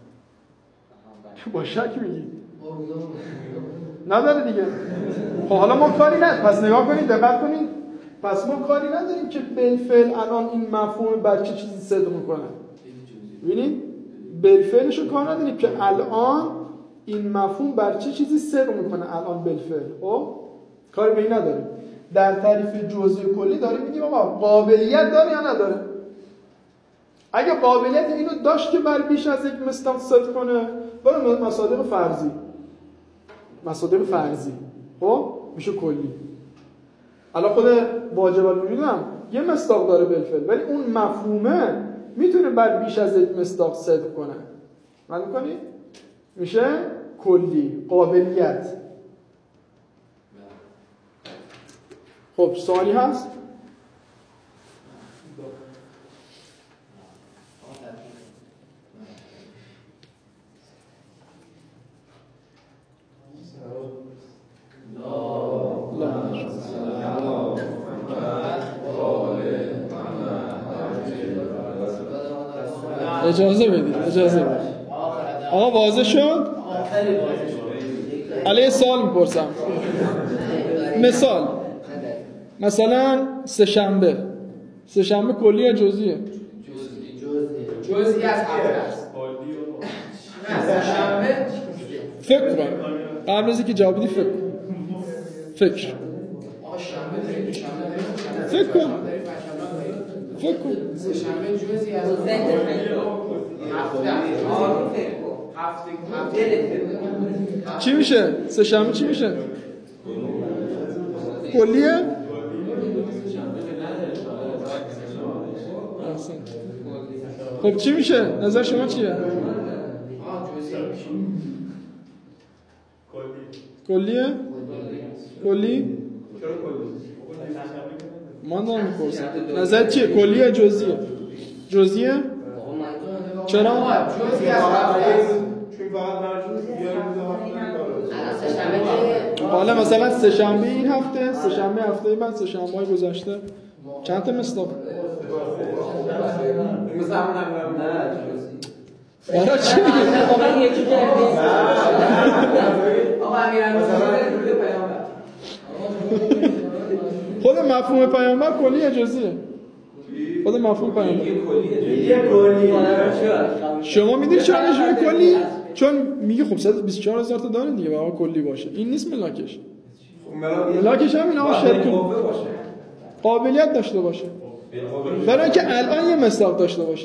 با شک میگی؟ نداره دیگه. خب حالا ما کاری نداریم. پس نگاه کنید، دقت کنید. پس ما کاری نداریم که بالفعل الان این مفهوم بر چه چیزی صدق میکنه. ببینید بالفعلش رو کار نداریم که الان این مفهوم بر چه چیزی صدق میکنه الان بالفعل. خب کاری به این نداریم. در تعریف جزئی کلی داریم میگیم آقا قابلیت داره یا نداره. اگه قابلیت اینو داشت که بر بیش از یک مصداق صدق کنه، برای مصادیق فرضی مصادیق فرضی خب میشه کلی. الان خود واجب الوجود هم یه مصداق داره بالفعل ولی اون مفهومه میتونه بر بیش از یک مصداق صدق کنه. معلوم می‌کنی؟ میشه کلی، قابلیت. خب سوالی هست؟ اجازه بدید اجازه بدید آقا واضح شد؟ علیه سوال میپرسم. مثال مثلا سه شنبه سه شنبه کلی یا جزئیه؟ جزئی. جزئی از هفته است. نه سه شنبه فکر کن قبل از اینکه جواب بدی فکر فکر آقا شنبه داریم، دوشنبه داریم، فکر کن. شنبه داریم، پنجشنبه داریم. فکر کن سه شنبه جزئی از هفته است. هفته هفته چی میشه؟ سه شنبه چی میشه؟ کلیه؟ احسن. خب چی میشه؟ نظر شما چیه؟ آه جزئی میشه. کلیه؟ کلی؟ چرا کلی؟ من دارم میپرسم نظر چیه؟ کلیه یا جزئیه؟ جزئیه؟ چرا؟ جزئی از هفته است. چون فقط مرجوع بیاریم تو حالا مثلا سه شنبه این هفته، سه شنبه هفته بعد، سه شنبه های گذشته چند تا مصداق؟ مثلا من نه برای چی میگی؟ آقا یکی کردیم آقا امیرالمومنین درود پیامبر. خود مفهوم پیامبر کلی یا جزئیه؟ خود مفهوم پیامبر یه کلی شما میدونی چرا نشون کلی؟ چون میگه خب صد و بیست و چهار هزار تا داره دیگه و کلی باشه. این نیست ملاکش. ملاکش همین آقا شرک قابلیت داشته باشه. برای اینکه الان یه مصداق داشته باشه.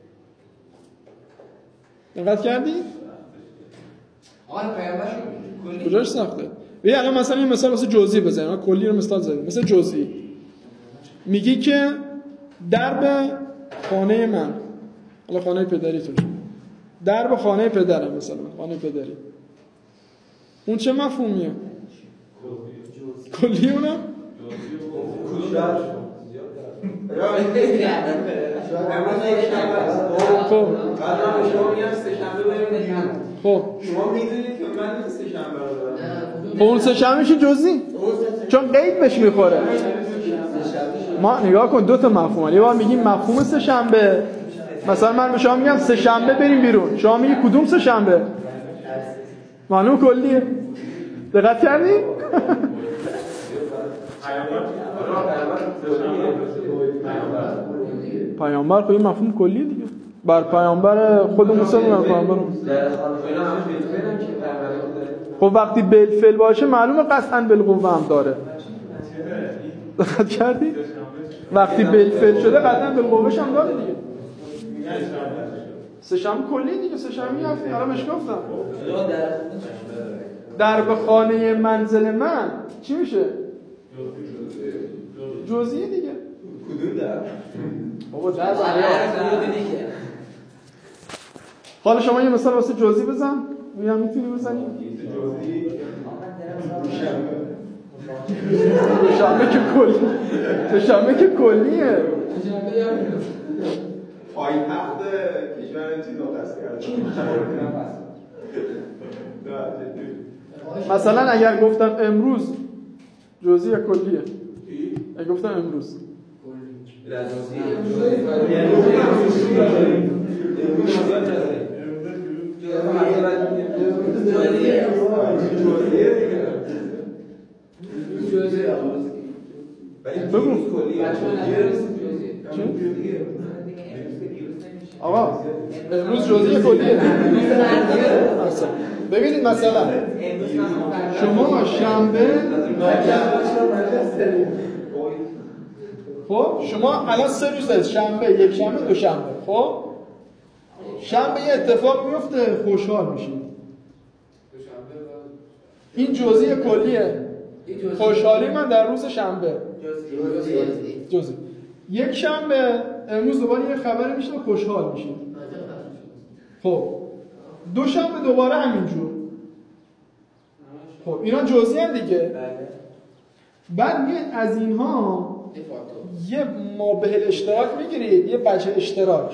دقت کردی؟ آقا پیامبر کلی کجاش سخته؟ ببین الان مثلا یه مثال واسه جزئی بزنیم. ما کلی رو مثال زدیم. مثلا جزئی. میگی که درب خانه من حالا خانه پدریتون در به خانه پدرم مثلا خانه پدری اون چه مفهومیه؟ کلی اونم؟ خب خب شما میدونید که من سه شنبه رو دارم. خب اون سه شنبه میشه جزئی چون قید بهش میخوره. ما نگاه کن دو تا مفهومه. یه بار میگیم مفهوم سه شنبه، مثلا من به شما میگم سه شنبه بریم بیرون، شما میگی کدوم سه شنبه؟ معلوم کلیه. دقت کردی؟ پیامبر خب این مفهوم کلیه دیگه. بر پیامبر خود موسی میگن پیامبر. خب وقتی بالفعل باشه معلومه قطعاً بالقوه هم داره. دقت کردی؟ وقتی بالفعل شده قطعاً بالقوهش هم داره دیگه. سه شنبه کلی دیگه، سه شنبه هفته الان مش گفتم. در به خانه منزل من چی میشه؟ جزئی دیگه. کدوم در؟ بابا در دیگه. حالا شما یه مثال واسه جزئی بزن. میام میتونی بزنی؟ جزئی دوشنبه که کلی دوشنبه که کلیه. پایتخت کشور چیز رو دست کرده. مثلا اگر گفتم امروز جزئی یا کلیه؟ اگر گفتم امروز بگو آقا امروز جزئی کلیه. ببینید مثلا شما شنبه خب شما الان سه روز است، شنبه، یک شنبه، دو شنبه. خب شنبه یه اتفاق میفته خوشحال میشید. این جزئی کلیه. خوشحالی من در روز شنبه جزئی. یک شنبه امروز دوباره یه خبری میشه خوشحال میشید. خب دو شنبه دوباره همینجور. خب اینا جزئی هم دیگه. بعد میاد از اینها یه مابه اشتراک میگیرید، یه بچه اشتراک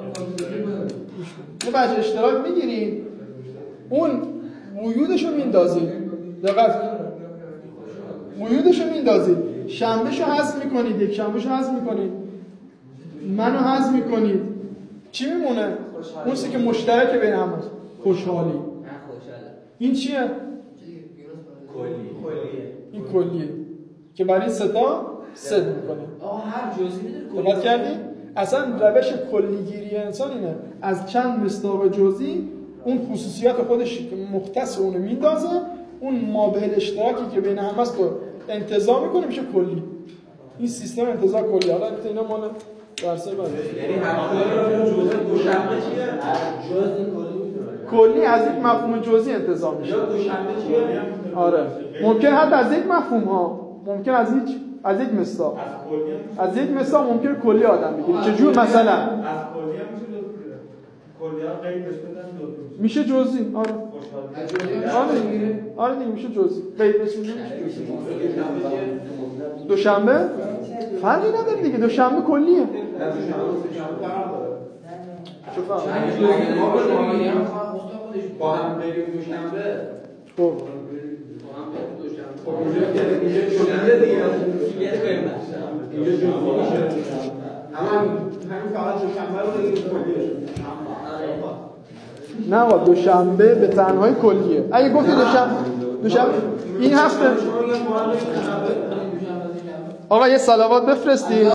یه بچه اشتراک میگیرید، اون قیودشو میندازید. دقت قیودشو میندازید، شنبهشو حذف میکنید، یک شنبهشو حذف میکنید، منو حذف میکنید، چی میمونه؟ اون چیزی که مشترک بین همه خوشحالی. این چیه؟ این کلیه که برای ستا صد میکنه. آه هر جزئی میدونه دقت کردی؟ اصلا روش کلیگیری انسان اینه از چند مصداق جزئی اون خصوصیات خودش که مختص اونه میندازه، اون مابه اشتراکی که بین همه است رو انتزاع میکنه میشه کلی. این سیستم انتزاع کلی. حالا اینا مال درسه بعد. یعنی هر جزئی دوشنبه چیه؟ جزئی کلی کلی از یک مفهوم جزئی انتزاع میشه. یا دوشنبه چیه؟ آره. ممکن حتی از یک مفهوم ها، ممکن از هیچ از یک مصداق. از یک مصداق ممکن کلی آدم بگیره. چجور مثلا؟ از کلی هم میشه دو کلی ها قید بشه بدن دو میشه جزئی. آره. آره دیگه. آره دیگه میشه جزئی. قید بشه میشه. دوشنبه فرقی نداره دیگه. دوشنبه کلیه. چه فرقی؟ با هم بریم دوشنبه. خب با هم بریم دوشنبه. خب اینجا اینجا جزئیه دیگه. یه قیمت. اینجا جزئی میشه. اما همین فقط دوشنبه رو بگیم کلیه. نه آقا دوشنبه به تنهایی کلیه. اگه گفتی دوشنبه دوشنبه این هفته آقا یه صلوات بفرستی.